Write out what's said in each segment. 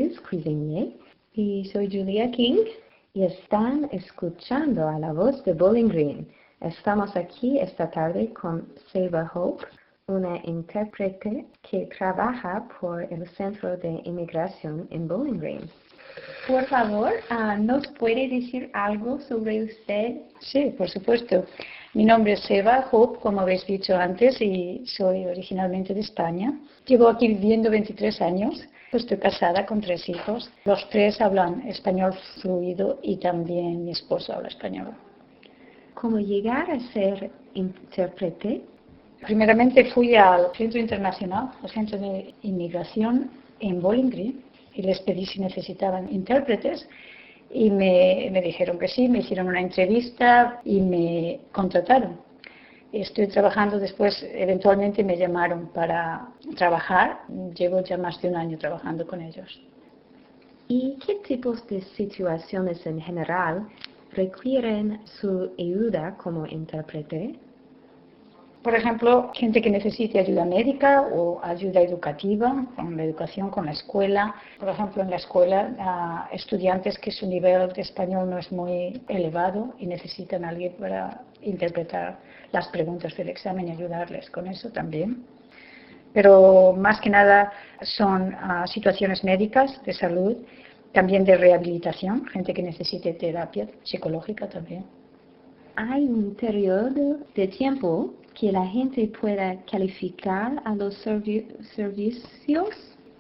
Francis Cuisinier y soy Julia King y están escuchando a la voz de Bowling Green. Estamos aquí esta tarde con Seva Hope, una intérprete que trabaja por el Centro de Inmigración en Bowling Green. Por favor, ¿nos puede decir algo sobre usted? Sí, por supuesto. Mi nombre es Seva Hope, como habéis dicho antes, y soy originalmente de España. Llevo aquí viviendo 23 años. Estoy casada con 3 hijos. Los 3 hablan español fluido y también mi esposo habla español. ¿Cómo llegar a ser intérprete? Primeramente fui al Centro Internacional, al Centro de Inmigración en Bowling Green, y les pedí si necesitaban intérpretes y me dijeron que sí, me hicieron una entrevista y me contrataron. Estoy trabajando después, eventualmente me llamaron para trabajar, llevo ya más de un año trabajando con ellos. ¿Y qué tipos de situaciones en general requieren su ayuda como intérprete? Por ejemplo, gente que necesite ayuda médica o ayuda educativa, con la educación, con la escuela. Por ejemplo, en la escuela, estudiantes que su nivel de español no es muy elevado y necesitan a alguien para interpretar las preguntas del examen y ayudarles con eso también. Pero más que nada son situaciones médicas, de salud, también de rehabilitación, gente que necesite terapia psicológica también. ¿Hay un periodo de tiempo que la gente pueda calificar a los servicios?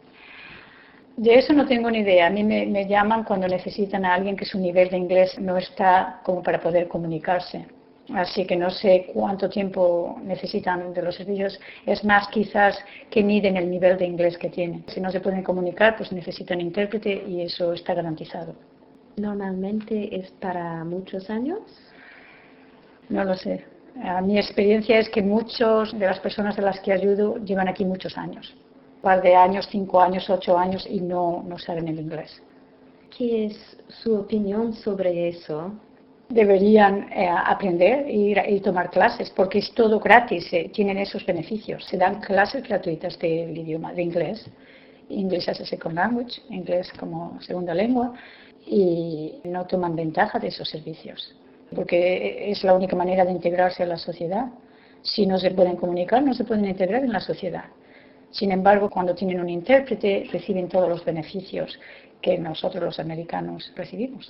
De eso no tengo ni idea. A mí me llaman cuando necesitan a alguien que su nivel de inglés no está como para poder comunicarse. Así que no sé cuánto tiempo necesitan de los servicios. Es más quizás que miden el nivel de inglés que tienen. Si no se pueden comunicar, pues necesitan intérprete y eso está garantizado. ¿Normalmente es para muchos años? No lo sé. Mi experiencia es que muchas de las personas de las que ayudo llevan aquí muchos años. Un par de años, 5 años, 8 años y no saben el inglés. ¿Qué es su opinión sobre eso? Deberían aprender y tomar clases porque es todo gratis, tienen esos beneficios. Se dan clases gratuitas del idioma de inglés, English as a second language, inglés como segunda lengua, y no toman ventaja de esos servicios. Porque es la única manera de integrarse a la sociedad. Si no se pueden comunicar, no se pueden integrar en la sociedad. Sin embargo, cuando tienen un intérprete, reciben todos los beneficios que nosotros los americanos recibimos.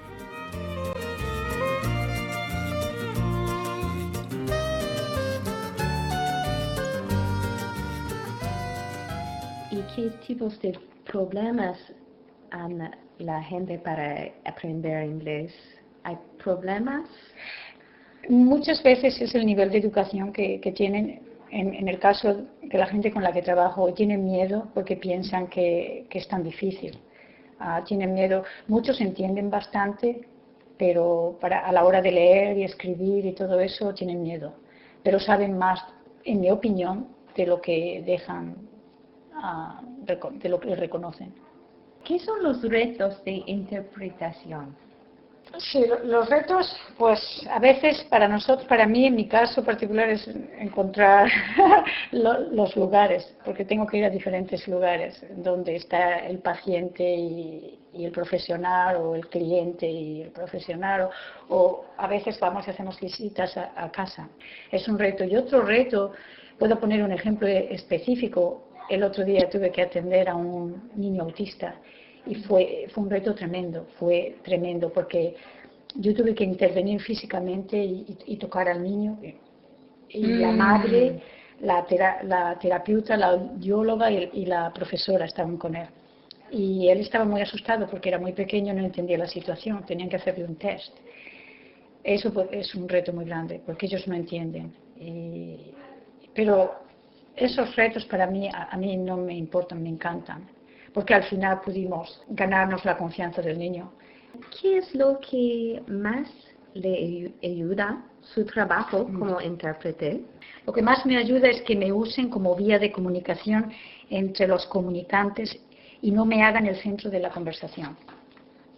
¿Y qué tipos de problemas han la gente para aprender inglés? ¿Hay problemas? Muchas veces es el nivel de educación que tienen. En el caso de la gente con la que trabajo, tienen miedo porque piensan que es tan difícil. Tienen miedo. Muchos entienden bastante, pero a la hora de leer y escribir y todo eso tienen miedo. Pero saben más, en mi opinión, de lo que dejan, de lo que reconocen. ¿Qué son los retos de interpretación? Sí, los retos, pues a veces para nosotros, para mí en mi caso particular es encontrar los lugares, porque tengo que ir a diferentes lugares donde está el paciente y el profesional, o el cliente y el profesional, o a veces vamos y hacemos visitas a casa. Es un reto. Y otro reto, puedo poner un ejemplo específico. El otro día tuve que atender a un niño autista. Y fue un reto tremendo, fue tremendo porque yo tuve que intervenir físicamente y tocar al niño y la madre, la terapeuta, la audióloga y la profesora estaban con él. Y él estaba muy asustado porque era muy pequeño, no entendía la situación, tenían que hacerle un test. Eso es un reto muy grande porque ellos no entienden. Pero esos retos para mí, a mí no me importan, me encantan. Porque al final pudimos ganarnos la confianza del niño. ¿Qué es lo que más le ayuda su trabajo como intérprete? Lo que más me ayuda es que me usen como vía de comunicación entre los comunicantes y no me hagan el centro de la conversación.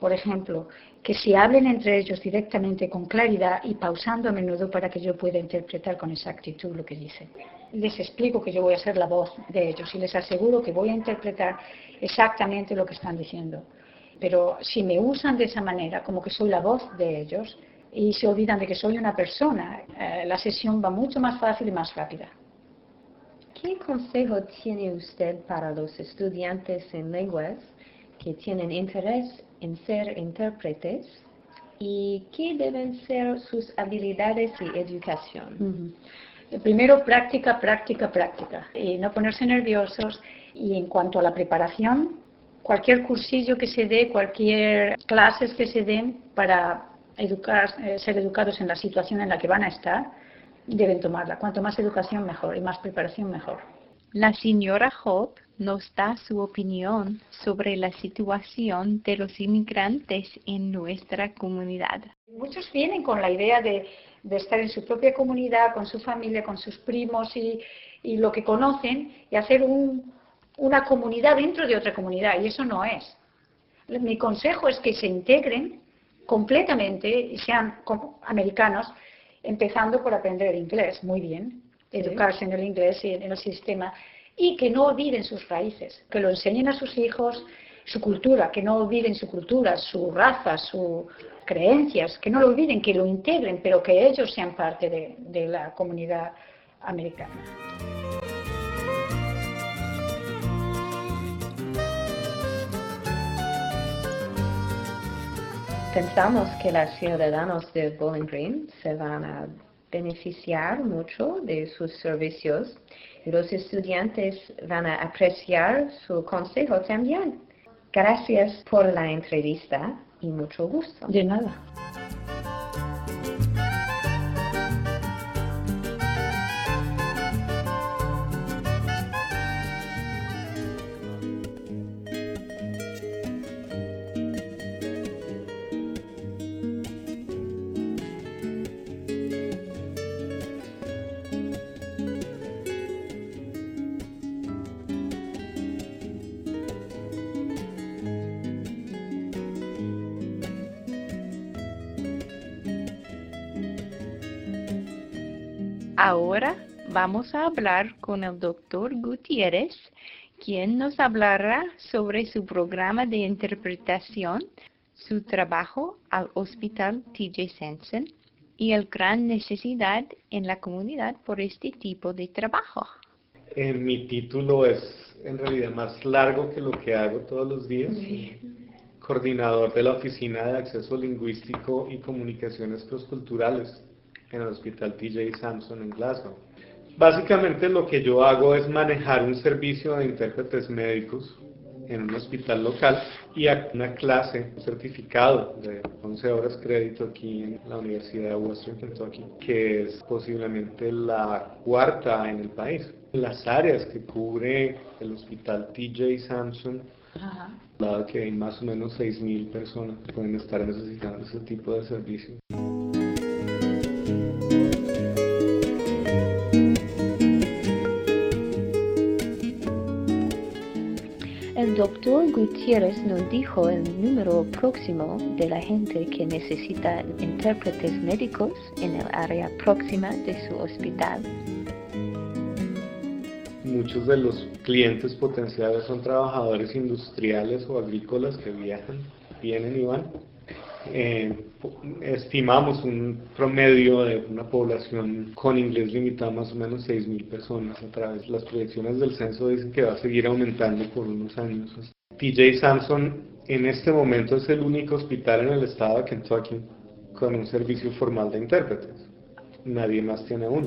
Por ejemplo, que se hablen entre ellos directamente con claridad y pausando a menudo para que yo pueda interpretar con exactitud lo que dicen. Les explico que yo voy a ser la voz de ellos y les aseguro que voy a interpretar exactamente lo que están diciendo. Pero si me usan de esa manera, como que soy la voz de ellos, y se olvidan de que soy una persona, la sesión va mucho más fácil y más rápida. ¿Qué consejo tiene usted para los estudiantes en lenguas que tienen interés en ser intérpretes y qué deben ser sus habilidades y educación? Primero, práctica, práctica, práctica. Y no ponerse nerviosos. Y en cuanto a la preparación, cualquier cursillo que se dé, cualquier clases que se den para ser educados en la situación en la que van a estar, deben tomarla. Cuanto más educación, mejor. Y más preparación, mejor. La señora Hope nos da su opinión sobre la situación de los inmigrantes en nuestra comunidad. Muchos vienen con la idea de estar en su propia comunidad, con su familia, con sus primos y lo que conocen, y hacer una comunidad dentro de otra comunidad, y eso no es. Mi consejo es que se integren completamente y sean americanos, empezando por aprender inglés, muy bien, educarse en el inglés y en el sistema, y que no olviden sus raíces, que lo enseñen a sus hijos su cultura, que no olviden su cultura, su raza, sus creencias, que no lo olviden, que lo integren, pero que ellos sean parte de la comunidad americana. Pensamos que los ciudadanos de Bowling Green se van a beneficiar mucho de sus servicios y los estudiantes van a apreciar su consejo también. Gracias por la entrevista y mucho gusto. De nada. Ahora vamos a hablar con el doctor Gutiérrez, quien nos hablará sobre su programa de interpretación, su trabajo al Hospital T.J. Sansom y la gran necesidad en la comunidad por este tipo de trabajo. Mi título es en realidad más largo que lo que hago todos los días. Coordinador de la Oficina de Acceso Lingüístico y Comunicaciones Crossculturales en el Hospital T.J. Sansom en Glasgow. Básicamente lo que yo hago es manejar un servicio de intérpretes médicos en un hospital local y una clase, un certificado de 11 horas crédito aquí en la Universidad de Western Kentucky, que es posiblemente la cuarta en el país. Las áreas que cubre el Hospital T.J. Sansom, dado que hay más o menos 6,000 personas que pueden estar necesitando ese tipo de servicio. El doctor Gutiérrez nos dijo el número próximo de la gente que necesita intérpretes médicos en el área próxima de su hospital. Muchos de los clientes potenciales son trabajadores industriales o agrícolas que vienen y van. Estimamos un promedio de una población con inglés limitado más o menos 6,000 personas a través de las proyecciones del censo dicen que va a seguir aumentando por unos años. T.J. Sansom en este momento es el único hospital en el estado de Kentucky con un servicio formal de intérpretes. Nadie más tiene uno.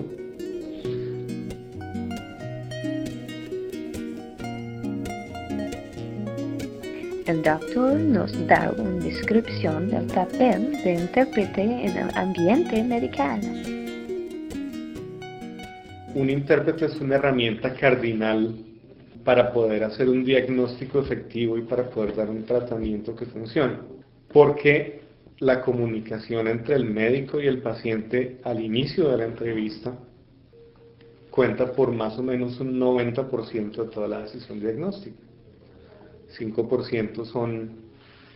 El doctor nos da una descripción del papel de intérprete en el ambiente medical. Un intérprete es una herramienta cardinal para poder hacer un diagnóstico efectivo y para poder dar un tratamiento que funcione. Porque la comunicación entre el médico y el paciente al inicio de la entrevista cuenta por más o menos un 90% de toda la decisión diagnóstica. 5% son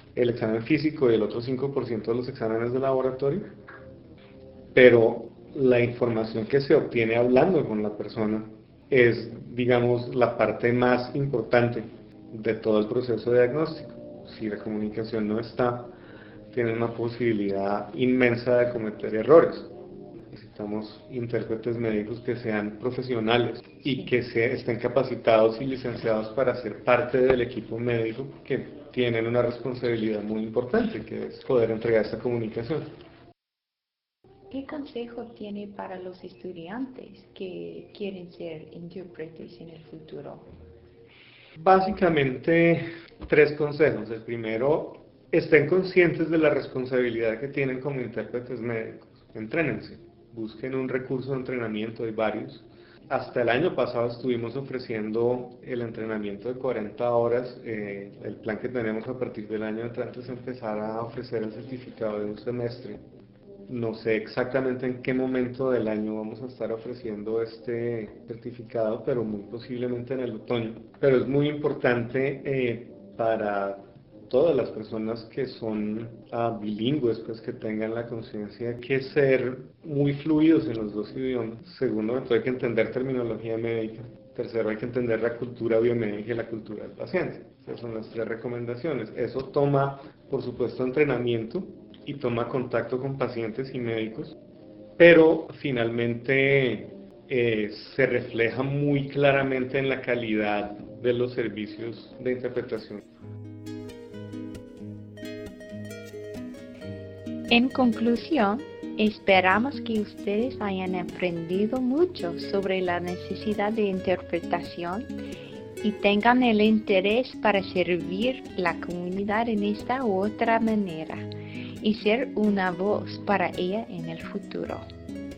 el examen físico y el otro 5% de los exámenes de laboratorio, pero la información que se obtiene hablando con la persona es, digamos, la parte más importante de todo el proceso de diagnóstico. Si la comunicación no está, tiene una posibilidad inmensa de cometer errores. Necesitamos intérpretes médicos que sean profesionales y que estén capacitados y licenciados para ser parte del equipo médico, que tienen una responsabilidad muy importante, que es poder entregar esta comunicación. ¿Qué consejo tiene para los estudiantes que quieren ser intérpretes en el futuro? Básicamente, 3 consejos. El primero, estén conscientes de la responsabilidad que tienen como intérpretes médicos. Entrénense, busquen un recurso de entrenamiento, hay varios. Hasta el año pasado estuvimos ofreciendo el entrenamiento de 40 horas. El plan que tenemos a partir del año entrante es empezar a ofrecer el certificado de un semestre. No sé exactamente en qué momento del año vamos a estar ofreciendo este certificado, pero muy posiblemente en el otoño. Pero es muy importante para todas las personas que son bilingües, pues que tengan la conciencia que ser muy fluidos en los 2 idiomas. Segundo, hay que entender terminología médica. Tercero, hay que entender la cultura biomédica y la cultura del paciente. Esas son las 3 recomendaciones. Eso toma, por supuesto, entrenamiento y toma contacto con pacientes y médicos, pero finalmente se refleja muy claramente en la calidad de los servicios de interpretación. En conclusión, esperamos que ustedes hayan aprendido mucho sobre la necesidad de interpretación y tengan el interés para servir la comunidad en esta u otra manera y ser una voz para ella en el futuro.